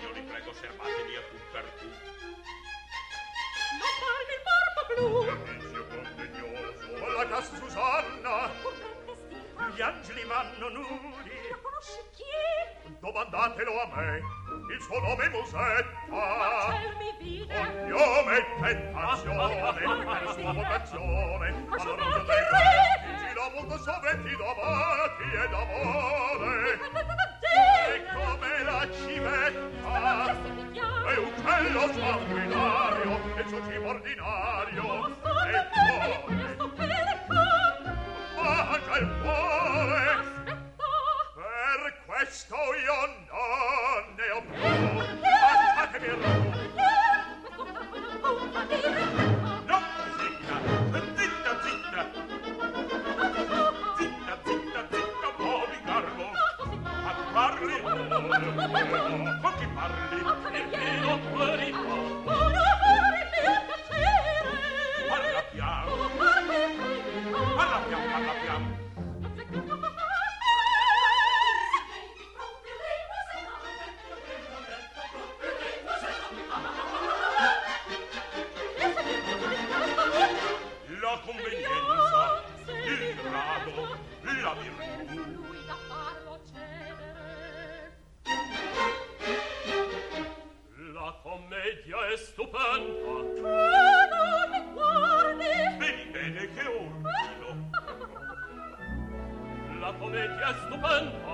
io vi prego, servatevi a tu per tu. Non parli il barba blu. Servizio contegnoso, la cassa Susanna. Gli angeli vanno nudi. La conosci chi? Domandatelo a me. Il suo nome è Musetta. Marcel mi vide. Cognome e tentazione. La sua vocazione. Ma Alla sono rosa anche dei re. re. Gira molto sovretti d'amati e d'amore. E come la civetta. È uccello sanguinario. E il suo cibo ordinario. E cuore. Mangia il cuore. Per questo io non ne ho più. Lasciatemi il No, zitta, zitta, zitta. Zitta, zitta, zitta, muovi garbo. Ma tu parli? Con chi parli? Nemmeno fuori. Parla piano. Parla piano, parla piano. La convenienza, il grado, la virtù. Lui da farlo cedere. La commedia è stupenda. Non mi guardi. Vedi bene che ordino. La commedia è stupenda.